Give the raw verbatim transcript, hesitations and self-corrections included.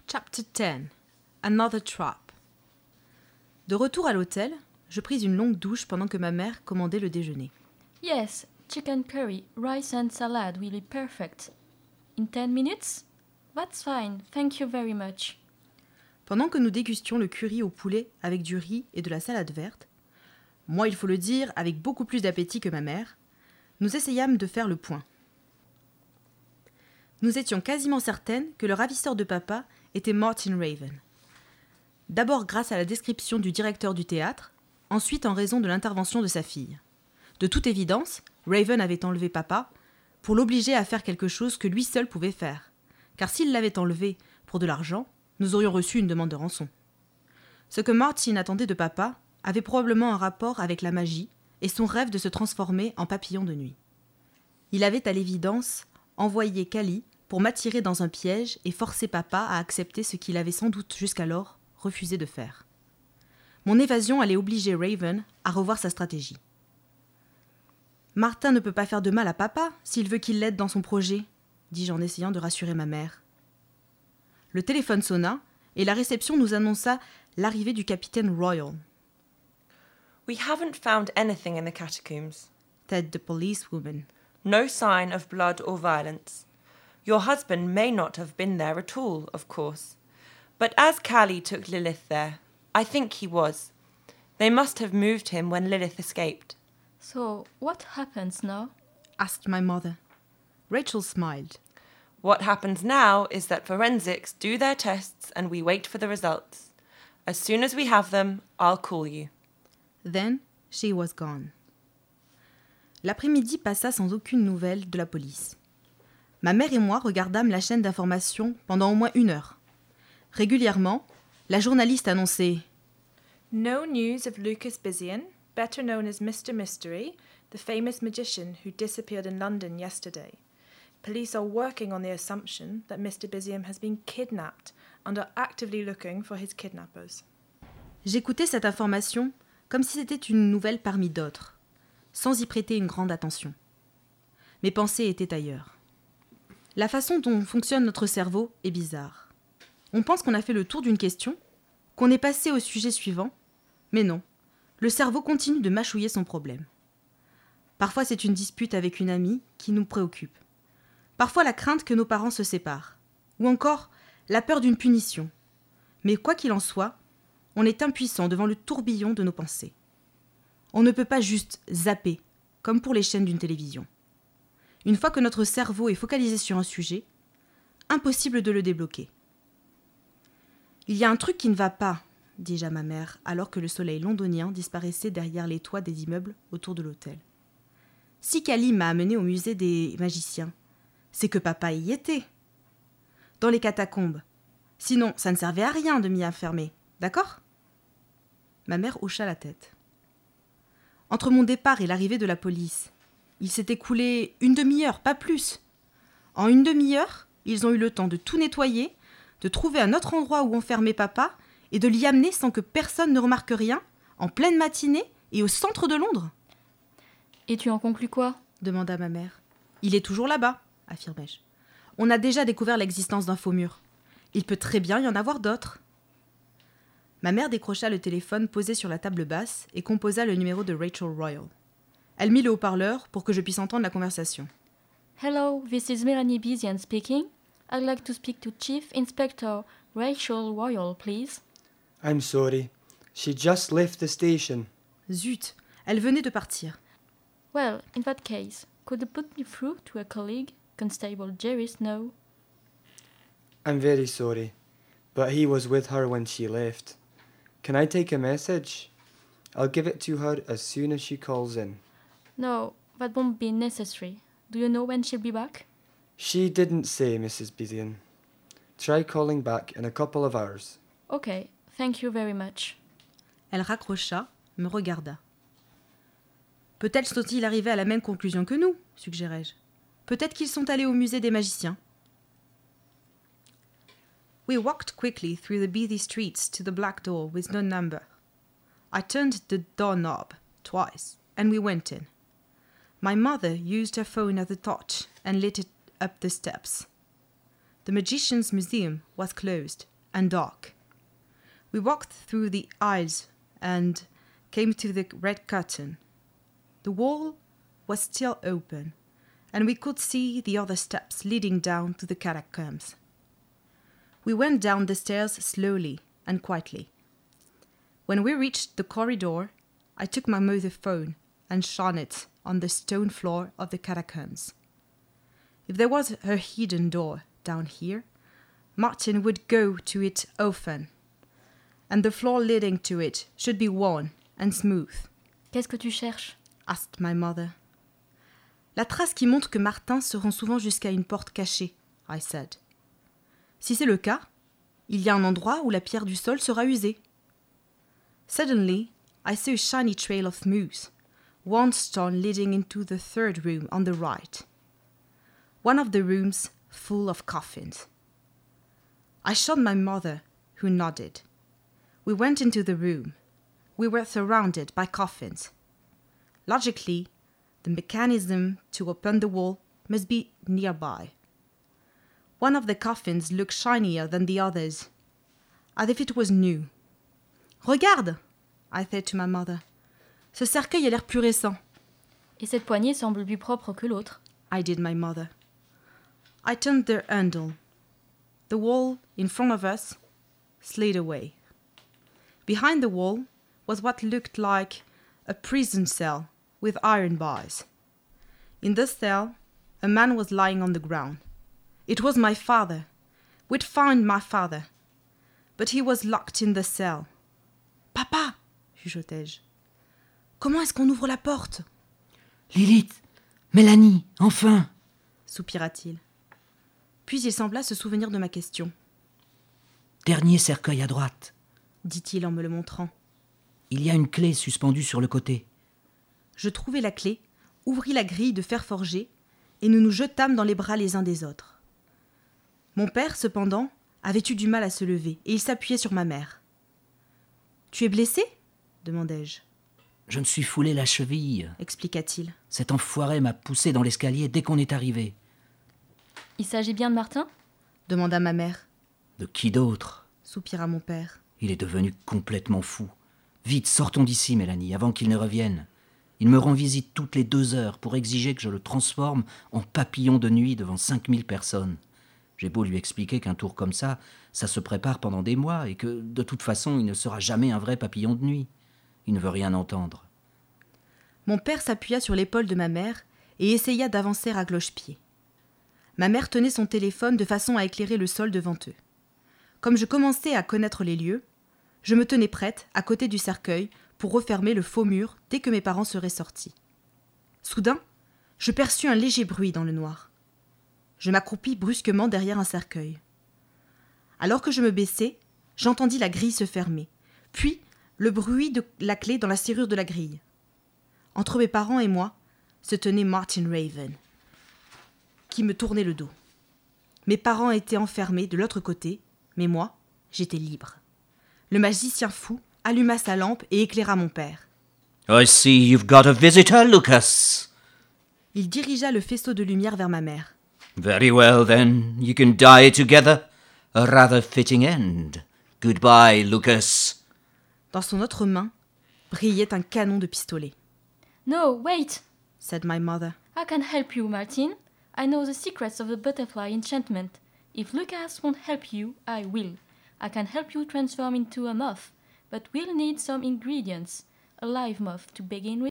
Chapter ten. Another Trap. De retour à l'hôtel, je pris une longue douche pendant que ma mère commandait le déjeuner. Yes, chicken curry, rice and salad will be perfect. In ten minutes? That's fine, thank you very much. Pendant que nous dégustions le curry au poulet avec du riz et de la salade verte, moi il faut le dire avec beaucoup plus d'appétit que ma mère, nous essayâmes de faire le point. Nous étions quasiment certaines que le ravisseur de papa était Martin Raven. D'abord grâce à la description du directeur du théâtre, ensuite en raison de l'intervention de sa fille. De toute évidence, Raven avait enlevé papa pour l'obliger à faire quelque chose que lui seul pouvait faire, car s'il l'avait enlevé pour de l'argent, nous aurions reçu une demande de rançon. Ce que Martin attendait de papa avait probablement un rapport avec la magie et son rêve de se transformer en papillon de nuit. Il avait à l'évidence envoyé Callie pour m'attirer dans un piège et forcer papa à accepter ce qu'il avait sans doute jusqu'alors refusé de faire. Mon évasion allait obliger Raven à revoir sa stratégie. Martin ne peut pas faire de mal à papa s'il veut qu'il l'aide dans son projet, dis-je en essayant de rassurer ma mère. Le téléphone sonna et la réception nous annonça l'arrivée du capitaine Royal. We haven't found anything in the catacombs. Said the policewoman. No sign of blood or violence. Your husband may not have been there at all, of course. But as Callie took Lilith there, I think he was. They must have moved him when Lilith escaped. So, what happens now? Asked my mother. Rachel smiled. What happens now is that forensics do their tests and we wait for the results. As soon as we have them, I'll call you. Then she was gone. L'après-midi passa sans aucune nouvelle de la police. Ma mère et moi regardâmes la chaîne d'information pendant au moins une heure. Régulièrement, la journaliste annonçait « No news of Lucas Bizian, better known as Mister Mystery, the famous magician who disappeared in London yesterday. Police are working on the assumption that Mister Bizian has been kidnapped and are actively looking for his kidnappers. » J'écoutais cette information comme si c'était une nouvelle parmi d'autres, sans y prêter une grande attention. Mes pensées étaient ailleurs. La façon dont fonctionne notre cerveau est bizarre. On pense qu'on a fait le tour d'une question, qu'on est passé au sujet suivant, mais non, le cerveau continue de mâchouiller son problème. Parfois c'est une dispute avec une amie qui nous préoccupe. Parfois la crainte que nos parents se séparent, ou encore la peur d'une punition. Mais quoi qu'il en soit, on est impuissant devant le tourbillon de nos pensées. On ne peut pas juste zapper, comme pour les chaînes d'une télévision. Une fois que notre cerveau est focalisé sur un sujet, impossible de le débloquer. Il y a un truc qui ne va pas, dis-je à ma mère, alors que le soleil londonien disparaissait derrière les toits des immeubles autour de l'hôtel. Si Callie m'a amenée au musée des magiciens, c'est que papa y était. Dans les catacombes. Sinon, ça ne servait à rien de m'y enfermer, d'accord ? Ma mère hocha la tête. Entre mon départ et l'arrivée de la police, il s'est écoulé une demi-heure, pas plus. En une demi-heure, ils ont eu le temps de tout nettoyer, de trouver un autre endroit où enfermer papa et de l'y amener sans que personne ne remarque rien, en pleine matinée et au centre de Londres. Et tu en conclus quoi ? Demanda ma mère. Il est toujours là-bas, affirmai-je. On a déjà découvert l'existence d'un faux mur. Il peut très bien y en avoir d'autres. Ma mère décrocha le téléphone posé sur la table basse et composa le numéro de Rachel Royal. Elle mit le haut-parleur pour que je puisse entendre la conversation. Hello, this is Melanie Bizian speaking. I'd like to speak to Chief Inspector Rachel Royal, please. I'm sorry. She just left the station. Zut, elle venait de partir. Well, in that case, could you put me through to a colleague, Constable Jerry Snow? I'm very sorry, but he was with her when she left. Can I take a message? I'll give it to her as soon as she calls in. No, that won't be necessary. Do you know when she'll be back? She didn't say, Missus Bizian. Try calling back in a couple of hours. Okay, thank you very much. Elle raccrocha, me regarda. Peut-être sont-ils arrivés à la même conclusion que nous, suggérai-je. Peut-être qu'ils sont allés au musée des magiciens. We walked quickly through the busy streets to the black door with no number. I turned the doorknob twice, and we went in. My mother used her phone as a torch and lit it up the steps. The Magician's Museum was closed, and dark. We walked through the aisles and came to the red curtain. The wall was still open, and we could see the other steps leading down to the catacombs. We went down the stairs slowly and quietly. When we reached the corridor, I took my mother's phone and shone it on the stone floor of the catacombs. If there was a hidden door down here, Martin would go to it often, and the floor leading to it should be worn and smooth. Qu'est-ce que tu cherches? Asked my mother. La trace qui montre que Martin se rend souvent jusqu'à une porte cachée, I said. Si c'est le cas, il y a un endroit où la pierre du sol sera usée. Suddenly, I saw a shiny trail of moose, one stone leading into the third room on the right. One of the rooms full of coffins. I showed my mother, who nodded. We went into the room. We were surrounded by coffins. Logically, the mechanism to open the wall must be nearby. One of the coffins looked shinier than the others, as if it was new. Regarde, I said to my mother. Ce cercueil a l'air plus récent. Et cette poignée semble plus propre que l'autre. I did my mother. I turned the handle. The wall in front of us slid away. Behind the wall was what looked like a prison cell with iron bars. In the cell, a man was lying on the ground. It was my father. We'd found my father. But he was locked in the cell. Papa, chuchotai-je. Comment est-ce qu'on ouvre la porte? Lilith, Mélanie, enfin! Soupira-t-il. Puis il sembla se souvenir de ma question. Dernier cercueil à droite. Dit-il en me le montrant. Il y a une clé suspendue sur le côté. Je trouvai la clé, ouvris la grille de fer forgé, et nous nous jetâmes dans les bras les uns des autres. Mon père, cependant, avait eu du mal à se lever, et il s'appuyait sur ma mère. « Tu es blessé ?» demandai-je. Je me suis foulé la cheville, expliqua-t-il. Cet enfoiré m'a poussé dans l'escalier dès qu'on est arrivé. Il s'agit bien de Martin? Demanda ma mère. De qui d'autre? Soupira mon père. Il est devenu complètement fou. Vite, sortons d'ici, Mélanie, avant qu'il ne revienne. Il me rend visite toutes les deux heures pour exiger que je le transforme en papillon de nuit devant cinq mille personnes. J'ai beau lui expliquer qu'un tour comme ça, ça se prépare pendant des mois et que, de toute façon, il ne sera jamais un vrai papillon de nuit. Il ne veut rien entendre. Mon père s'appuya sur l'épaule de ma mère et essaya d'avancer à cloche-pied. Ma mère tenait son téléphone de façon à éclairer le sol devant eux. Comme je commençais à connaître les lieux, je me tenais prête, à côté du cercueil, pour refermer le faux mur dès que mes parents seraient sortis. Soudain, je perçus un léger bruit dans le noir. Je m'accroupis brusquement derrière un cercueil. Alors que je me baissais, j'entendis la grille se fermer, puis le bruit de la clé dans la serrure de la grille. Entre mes parents et moi se tenait Martin Raven, qui me tournait le dos. Mes parents étaient enfermés de l'autre côté, mais moi, j'étais libre. Le magicien fou alluma sa lampe et éclaira mon père. « I see you've got a visitor, Lucas. » Il dirigea le faisceau de lumière vers ma mère. « Very well, then. You can die together. A rather fitting end. Goodbye, Lucas. » Dans son autre main brillait un canon de pistolet. « No, wait! » said my mother. I can help you, Martin. I know the secrets of the butterfly enchantment. If Lucas won't help you, I will. I can help you transform into a moth, but we'll need some ingredients. A live moth to begin with.